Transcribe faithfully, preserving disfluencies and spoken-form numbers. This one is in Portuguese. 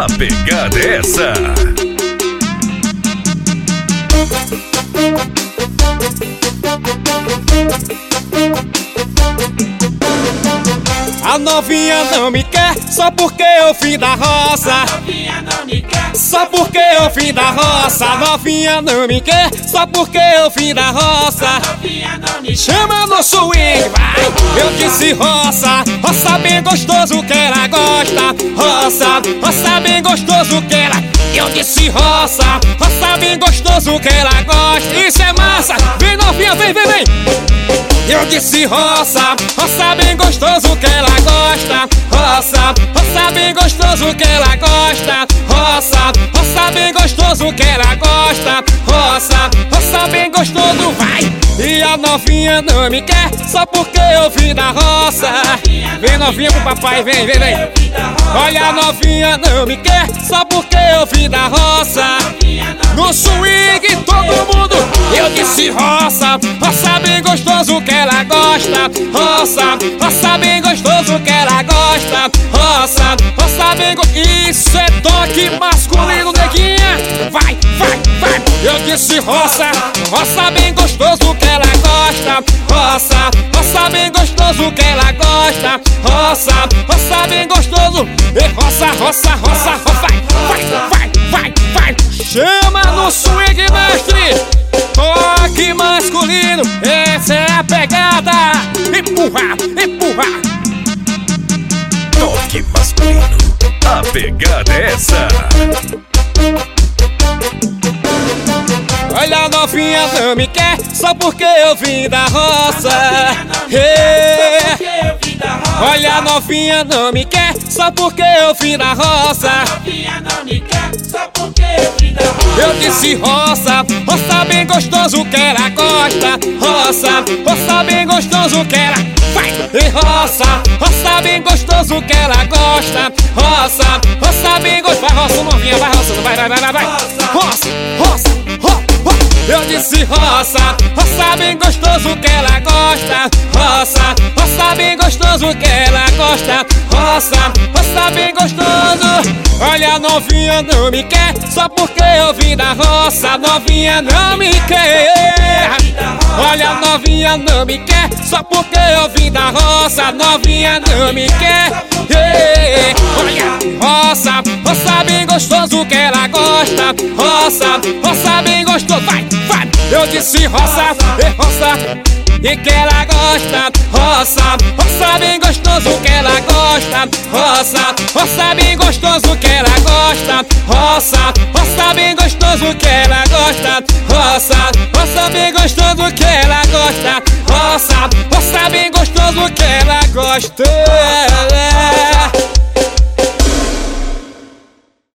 A pegada é essa. A novinha não me quer só porque eu vim da roça. A novinha não me quer só porque eu vim da roça. A novinha não me quer só porque eu vim da roça. A novinha não me quer. Chama no swing, vai. Eu disse roça, roça bem gostoso que ela gosta. Roça, roça bem gostoso que ela. Eu disse roça, roça bem gostoso que ela gosta. Isso é massa, vem novinha, vem, vem, vem. Eu disse roça, roça bem gostoso que ela gosta. Roça, roça bem gostoso que ela gosta. Roça, roça bem gostoso que ela gosta. Roça, roça bem gostoso, vai. E a novinha não me quer só porque eu vim da roça. Vem novinha pro papai, vem, vem, vem. Olha a novinha não me quer só porque eu vim da roça. No swing todo mundo. Eu disse roça, roça bem gostoso que ela gosta. Roça, roça bem gostoso que ela gosta. Roça, roça bem gostoso. Isso é toque masculino, neguinha. Vai, vai, vai. Eu disse roça, roça bem gostoso que ela gosta. Roça, roça bem gostoso que ela gosta. Roça, roça bem gostoso. E roça, roça, roça, roça. Vai, vai, vai, vai. Chama no swing, mestre. Toque masculino, essa é a pegada. Empurra, empurra. Toque masculino, a pegada é essa. Olha a novinha não me quer só porque eu vim da roça. Hey. Olha a novinha não me quer só porque eu vim da roça. Eu disse roça, roça bem gostoso que ela gosta. Roça, roça bem gostoso que ela vai. E roça, roça bem gostoso que ela gosta. Roça, roça bem gostoso. Vai roça novinha, vai roça, vai, vai, vai, vai, vai. Roça, roça, roça. Eu disse roça, roça bem gostoso que ela gosta. Roça, roça bem gostoso que ela gosta. Roça, roça bem gostoso. Olha a novinha não me quer só porque eu vim da roça. Novinha não me quer. Olha a novinha não me quer só porque eu vim da roça. Novinha não me quer. Yeah. Olha, roça, roça bem gostoso que ela gosta. Roça, roça bem gostoso. Vai, vai. Eu disse roça, e roça, e que ela gosta. Roça, roça bem gostoso que ela gosta. Roça, roça bem gostoso que ela gosta. Roça, roça bem gostoso que ela gosta. Roça, roça bem gostoso que ela gosta. Roça, roça bem gostoso que ela gosta.